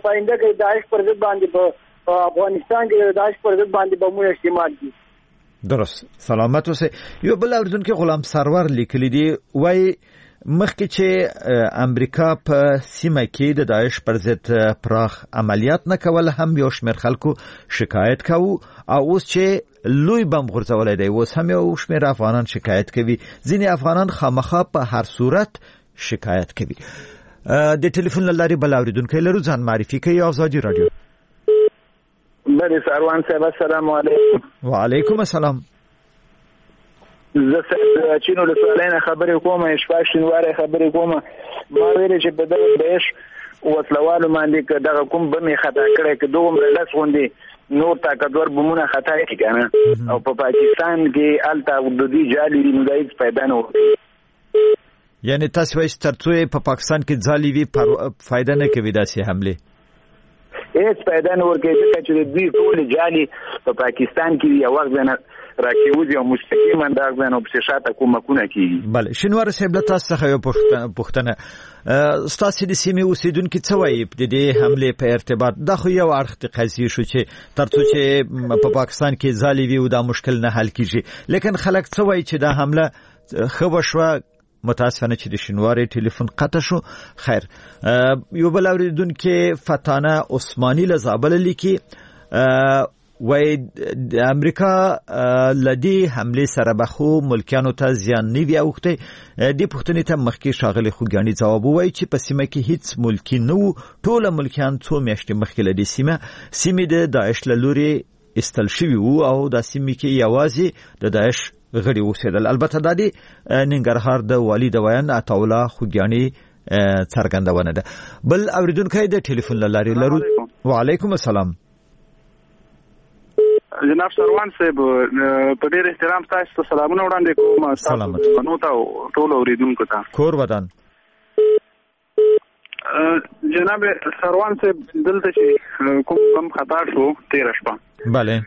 پاینده کې داعش پر ضد باندې په افغانستان کې داعش پر ضد باندې بمونه استعمال دي. درست. سلامت اوسه. یو بل اوریدونکو غلام سرور لیکلی دی وای مخکې چې امریکا په سیمه کې د داعش پر ضد پراخ عملیات نه کول هم یو شمېر خلکو شکایت کاوه او اوس چې لوی بم غورځولای دی اوس هم یو شمېر افغانان شکایت کوي. ځینې افغانان خامخا په هر صورت شکایت کوي. د ټلیفون لارې بل اوریدونکو لرو ځان معرفي کوي. آزادي رادیو. بله سروان صاحب السلام علیکم. وعلیکم السلام. زه چینو له سوالینه خبرې کوم شپه شینواره خبرې کوم ما ویل چې په دغه دیش وسلوالو باندې دغه کوم بمې خطا کړی که دومره لس غوندې نور طاقتور بمونه خطا کړي کنه او په پاکستان کې الته د دې جالي دی نو دا هیڅ پیدا نه ورکوي. یعنی تاسو وایي تر څو په پاکستان کې جالي وي فایده نه کوي داسې حمله هیڅ پیدا نه ورکوي ځکه چې د دوی ټول جالي په پاکستان کې یو وخت نه راکیوزي او مستقیما دغه نو په شاته کومکونه کوي. بله شنوار صاحب له تاسو څخه یو پوښتنه ستاسو د سیمې اوسیدونکو څه وایي د دې حمله په ارتباط دا خو یو اړخ د قضیې شو چې تر څو چې په پاکستان کې ځالي وي او دا مشکل نه حل کیږي لیکن خلک څه وایي چې دا حمله خو شوه متاسفانه چې د شنوارې ټلیفون قطع شو. خیر یو بل اوریدونکو فتانه عثماني له زابل لیکي وای د امریکا لدی حمله سره بخو ملکانو ته زیان نه وی اوخته. د پښتنې ته مخکې شاغلي خوګانی جواب وای چې په سیمه کې هیڅ ملکی نو ټول ملکان څو میاشتې مخکې لدی سیمه د داعش لوري استل شوی وو او د سیمه کې یوازې د داعش غړي اوسېدل. البته د دې ننګرهار د والي د ویان عطاولا خوګانی څرګندونه ده. بل اوریدونکو د ټلیفون لارې لرو. وعلیکم السلام. جناب سروان صاحب په ډېر احترام تاسو ته سلامونه وړاندې کوم. سلامت نو ته ټول اوریدونکو ته کور ودان. جناب سروان صاحب دلته چې کوم کم خطا شو 13 شپه bale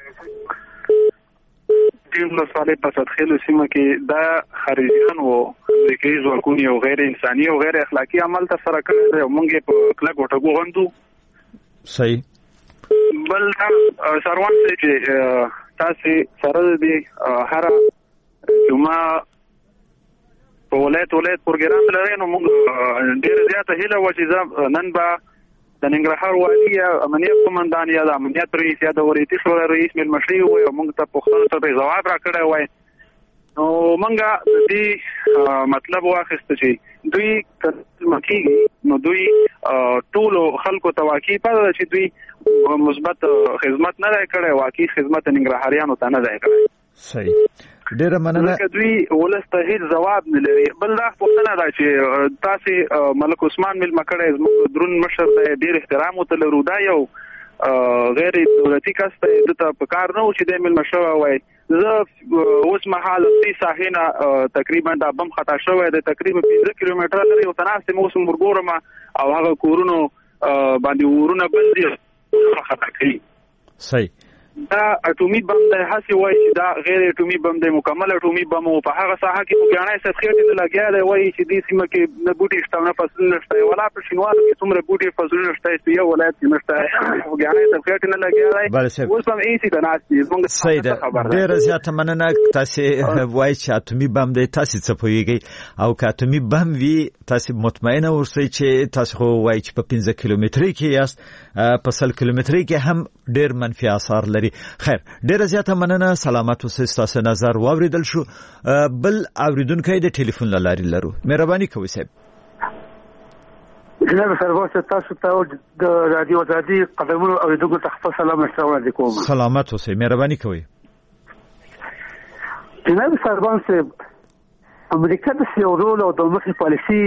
ټیم له سوالې په سطحي سیمه کې دا خارجيان وو امریکایي ځواکونه او غیر انساني او غیر اخلاقی عمل تر سره کړی دی او موږ په کله ګوټه غوندو. صحیح. بل سروان چې تاسو سره دی هر جمعه په ولایت پروګرام لري نو موږ ډېر زیاته هیله و چې نن به د ننګرهار والي امنیت قومندان یا د امنیت رئیس یا د ورېتي شورا رئیس ملمشي وي او موږ ته پوښتنه ته ځواب راکړی وای نو موږ د دې مطلب واخیست چې دوی کله نو دوی ټول خلکو ته واقعي پاره چې دوی مثبت خدمت نه کړي واقعي خدمت ننګرهاریانو ته نه دی کړی. صحیح. ډیره مننه. دوی ولسته هیڅ جواب نه لري. بل دا پوښتنه ده چې تاسو ملک عثمان مل مکړه زموږ درون مشر ته ډیر احترام وتلرو دا یو غیر دولتي کس ته د په کار نه و چې د مل مشر وای زه اوس مهال د ساحینه تقریبا د بم خطا شوی د تقریبا 15 کیلومتر لري او تناسب موسم ورګورم او هغه کورونو باندې ورونه بندي خطا کوي. صحیح. دا اټومي بم د هسي وای چې دا غیر اټومي بم د مکمل اټومي بم او په هغه ساحه کې وګڼای سخیټ نه لګیا دی وای چې د سیمه کې نه بوټي شته نه فصل نشته ولا په شینوار کې څومره بوټي فصل نشته چې یو ولایت کې نشته وګڼای سخیټ نه لګیا دی اوس هم ایسي د ناس دي موږ صحیح. ډیر زیاته مننه. تاسو وای چې اټومي بم دی تاسو څه پوهیږئ او که اټومي بم وي تاسو مطمئنه اوسئ چې تاسو وای چې په 15 کیلومتري کې یاست په 100 کیلومتري کې هم ډیر منفي آثار لري. خیر ډیره زیاته مننه. سلامت اوسئ. تاسو نظر واوریدل شو. بل اوریدونکو د ټلیفون لارې لرو. مهرباني کوئ صاحب. جناب سروان تاسو ته د رادیو آزادي قدمونو اوریدونکو ته سلام علیکم. سلامت اوسئ. مهرباني کوئ. جناب سروان صاحب امریکا د سیورول او د مخې پالیسي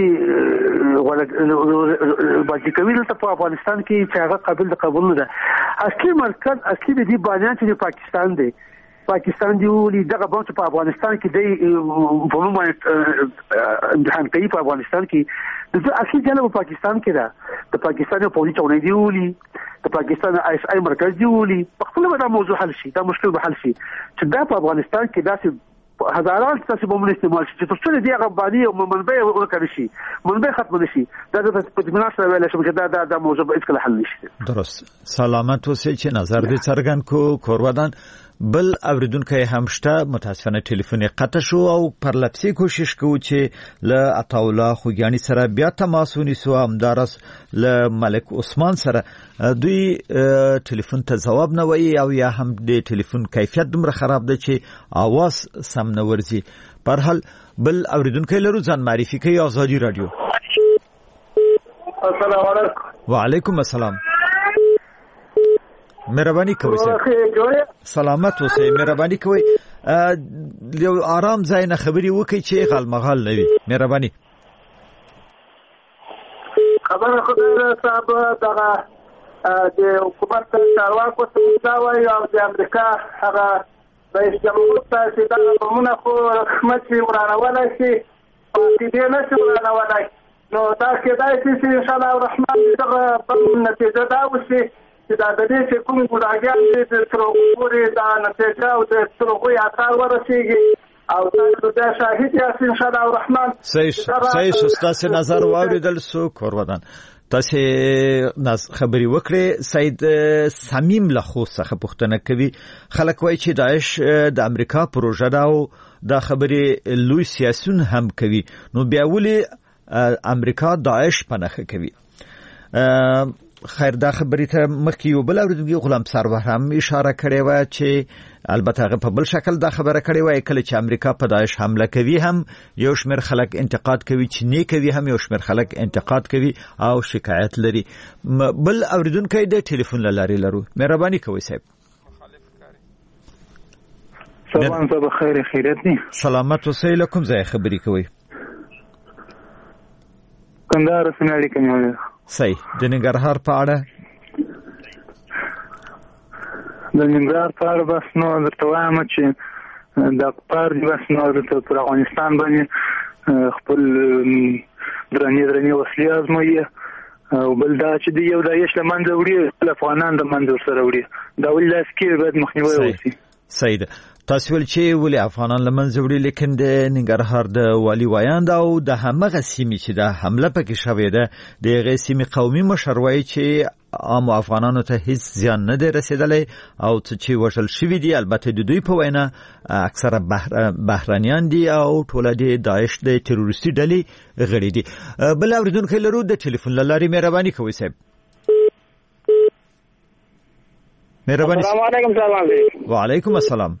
باندې کوي دلته په افغانستان کې چې هغه قابل د قبول نه ده. اصلي مرکز اصلي د دې باندې چې پاکستان دی دی ولې دغه باندې په افغانستان کې دی په نوم امتحان کوي په افغانستان کې د اصلي ځای په پاکستان کې ده. د پاکستان پولیس چونې دی ولې د پاکستان ISI مرکز دی ولې په خپل ودا موضوع حل شي دا مشکل به حل شي چې دا په افغانستان کې داسې هزاران تاسو به موږ استعمال شي چې تاسو دې هغه باندې او منبع ورکړي شي منبع ختم نشي دا د پدمناس ویل شي چې دا موضوع به اسکل حل نشي. درست سلامت اوسئ چې نظر دې څرګند کو کورودان بل اوریدونکو هم شته متاسفانه ټلیفون قطع شو او پر لپسي کوشش کوو چې ل عطاالله خوګیانی سره بیا تماس ونیسو همدارس ل ملک عثمان سره دوی ټلیفون ته جواب نه وایي او یا هم د ټلیفون کیفیت دومره خراب ده چې आवाज سم نه ورځي. په هر حال بل اوریدونکو لرو ځان معرفي کوي آزادي رادیو. السلام علیکم. وعلیکم السلام. مهرباني کوئ سلامت اوسئ مهرباني کوئ یو آرام ځای نه خبري وکړئ چې غالمغال نه وي مهرباني. خبره خدای صاحب دغه د حکومت چارواکو څخه دا وایي او د امریکا هغه رئیس جمهور ته چې دا قانون خو رحمت ورانولای شي او دې نه شي ورانولای نو دا کېدای شي چې ان شاء الله الرحمن دغه په نتیجه دا وشي چې دا د دې چې کوم ګډاګان دي د ترغوري دا نتیجه او د ترغوي اثر ورسیږي او تاسو دا شاهد یاست ان شاء الله الرحمن. صحیح استاد نظر واوریدل سو کورودان تاسو خبري وکړه. سید سمیم له خو څخه پوښتنه کوي خلک وایي چې داعش د امریکا پروژه دا او د خبري لوی سیاسيون هم کوي نو بیا ولي امریکا داعش پنهخه کوي. خیر دا خبرې ته مخکې یو بل اوریدونکي غلام سرور هم اشاره کړې و چې البته هغه په بل شکل دا خبره کړې و کله چې امریکا په داعش حمله کوي هم یو شمېر خلک انتقاد کوي چې نه کوي هم یو شمېر خلک انتقاد کوي او شکایت لري. بل اوریدونکي د ټلیفون لاري لرو مهرباني کوئ صاحب. سلام صاحب خیر خیریت دي سلامت اوسئ لکم ځای خبري کوي کندهار سناړي کوي. صحیح د ننګرهار په اړه د ننګرهار په اړه بس نو درته وایم چې د خبر بس نو د افغانستان باندې خپل درنې وسلې ازموي او بل دا چې دی یو د یش لمنځه وړي افغانان د منځ سره وړي دا ولې لاس کې باید مخنیوي وشي. صحیح تاسو ول چې ولې افغانان لمنځه وړي لیکن د ننګرهار د والی وایاند او د همغه سیمې چې د حمله پکې شوې ده د هغې سیمې قومي مشر وایي چې عام افغانانو ته هیڅ زیان نه دی رسیدلی او چې وژل شوي دي البته د دوی په وینا اکثره بهرنیان دي او ټوله د داعش د تروریستي ډلې غړي دي. بل اوریدونکی لرو د ټلیفون له لارې مهرباني کوئ صاحب. مهرباني. السلام علیکم. سلام وعلیکم السلام.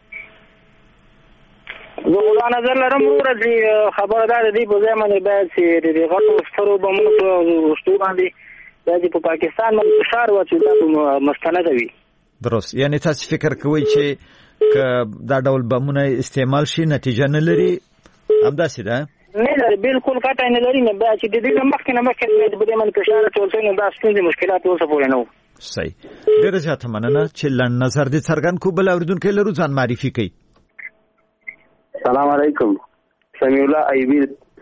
زه غواړم نظر لرم ورځي خبردار دي په ځای باندې باید چې د غټو سترو بمونو په وشتو باندې د پاکستان باندې فشار واچوي مستند وي. درست یعنی تاسو فکر کوئ چې دا ډول بمونه استعمال شي نتیجه نه لري همداسې ده نه لري بالکل کټه نه لري نه باید چې د دې مخکې د بده من فشار چولسنه دا ستونزې مشکلات اوسه پورې نه. صحیح ډیره زیاته مننه چې لن نظر دې څرګند کو. بل اوریدونکو لرو ځان معرفي کوي. السلام علیکم. سمیع الله ایوبی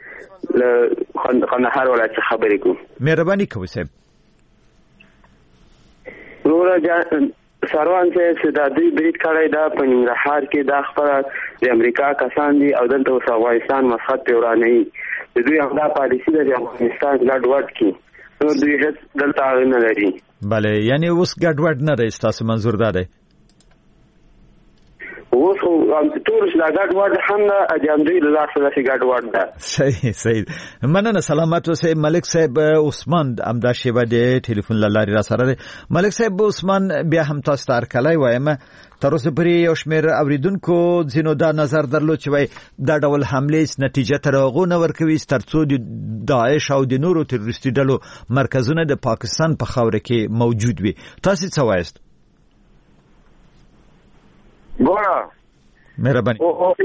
خندهار ولایت خبرې کوم. مهرباني کوئ صاحب. نور سروان چې دا دوی بریټ کړی دا په ننګرهار کې دا خبره د امریکا کسان دي او دلته اوس افغانستان مسخط ورانه د دوی همدا پالیسي د افغانستان ګډ وډ کې نو دوی هیڅ دلته نه لري. بله یعنی اوس ګډ وډ نه دی ستاسو منظور دا دی اوس ټول لا ګډ وډ هم نه اجازه له لاس څخه ګډ وډ ده. صحیح مننه سلامت اوسئ. ملک صاحب عثمان امدا شیبه د ټلیفون لاري را سره دی. ملک صاحب عثمان بیا هم تاسو ته کلای وایم تر اوسه پورې یو شمېر اوریدونکو ځینو دا نظر درلود چې وای دا ډول حملې نتیجه تر هغو نه ورکوي ترڅو د داعش او د نورو تروریستي ډلو مرکزونه د پاکستان په خاوره کې موجود وي. تاسو څه وایست؟ ګوره مهرباني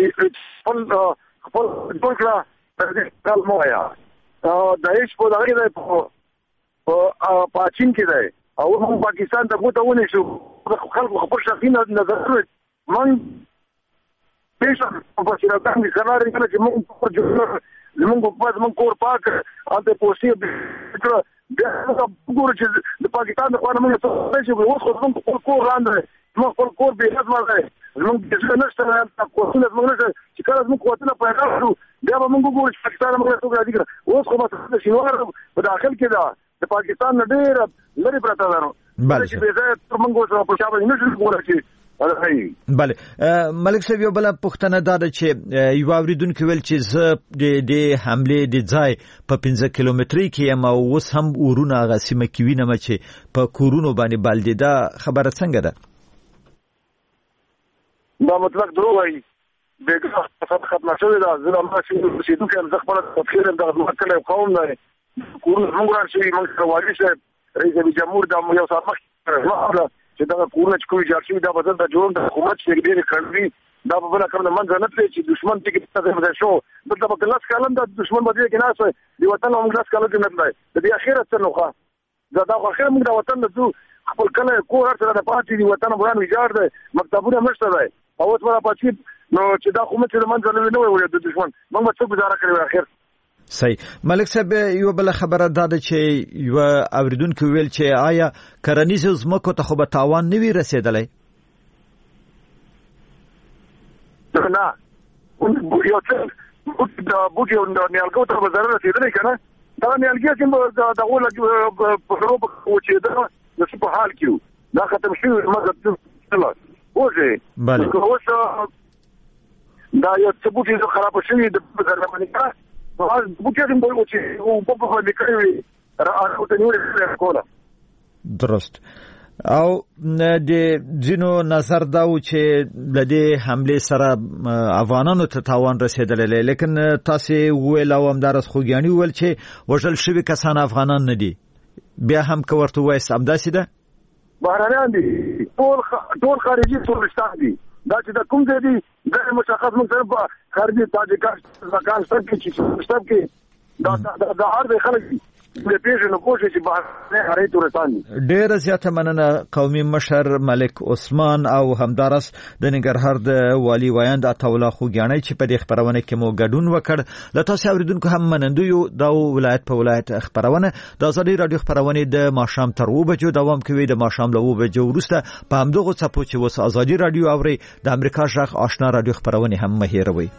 خپل ټولکړه د دې کال مو یا د هیڅ په دغه کې په پاچین کې دی او هم پاکستان ته کوته ونی شو خلکو خپل شخصي نظر من پېښه په شراکت کې قرار کړل چې موږ په جوړ زموږ په پاس موږ کور پاک او د پوسټي بیا وګورو چې د پاکستان د خوا نه موږ څه شي اوس خو موږ کور راندل موږ خپل کور به لازم راځي موږ د څه نشته نه کوڅه موږ نه چې کله موږ کوڅه پیدا کړو بیا به موږ وګورو چې پاکستان موږ څه راځي اوس خو به شنوار په داخل کې دا د پاکستان نه ډیر لري پراته ده بله چې به زه تر موږ سره په شابه نه شو کولای چې بله ملک صاحب یو بل پوښتنه دا ده چې یو اوریدونکو ویل چې زه د حمله د ځای په 15 کیلومتري کې یم او اوس هم ورونه غسیمه کې وینم چې په کورونو باندې بلدي دا خبره څنګه ده دا مطلق درو وایي بیګه ختمه شوې ده زه ما چې رسیدونکو هم زه خپل تفسیر هم د مکلف قوم نه کورونه موږ راشي موږ سره والی شه رئیس جمهور د یو سات مخکې چې دا کورونه چې کوم جارشي دا بدل د جوړ د حکومت چې ډېر کړوي دا په بل کار نه منځ نه پېږي چې دشمن ته کې څه شو دلته په لاس کالم د دشمن باندې کې ناس دی وطن موږ لاس کالم کې نه دی د دې اخیرت څه نوخه دا اخر موږ د وطن د خپل کله کور سره د پاتې دی وطن بران ویجاړ دی مکتبونه مشته دی او اوس ورا پاتې نو چې دا حکومت د منځ نه وي د دشمن موږ څه گزاره کړو اخر صحیح ملک صاحب یو بل خبره ده چې یو اوریدونکو ویل چې آیا کرنیز زمکو ته خو به تاوان نه وی رسیدلی نه یو څه د بوټي او نیالګو ته به ضرر رسیدلی کنه دا نیالګي چې د غول په خروب چې دا د په حال کې دا ختم شي مګر څه اوسه بله اوس دا یو څه بوټي خراب شي د ضرر باندې درست او د ځینو نظر دا و چې د دې حمله سره افغانانو ته تاوان رسیدلی لیکن تاسو ویل او همدارس خوګیانی ویل چې وژل شوی کسان افغانان نه دي بیا هم که ورته وایي سمداسي ده بهرانيان دي ټول خارجي ټورستان دي دا چې د کوم ځای دي غیر مشخص موږ سره خارجي تاجکستان ستاسو کې دا هر د خلک د پیژنو کوشش چې بهر هرې تورستان دي ډېر زیاته مننه قومي مشر ملک عثمان او همدارس د ننګرهار د والی وایند عطاالله خوګیانی چې په دې خبرونه کې مو ګډون وکړ له تاسو اوریدونکو هم منندو یو د ولایت په ولایت خبرونه د ازادي رادیو خبرونه د ماښام تر 2 بجو دوام کوي د ماښام له 2 بجو وروسته په همدغه صفو چې وس ازادي رادیو اوري د امریکا ژغ آشنا رادیو خبرونه هم مهیروي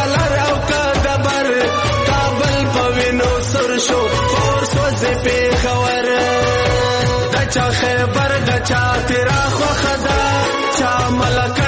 شو فور سوځي په چا خیبر د چا تیرا خو خدا چا ملک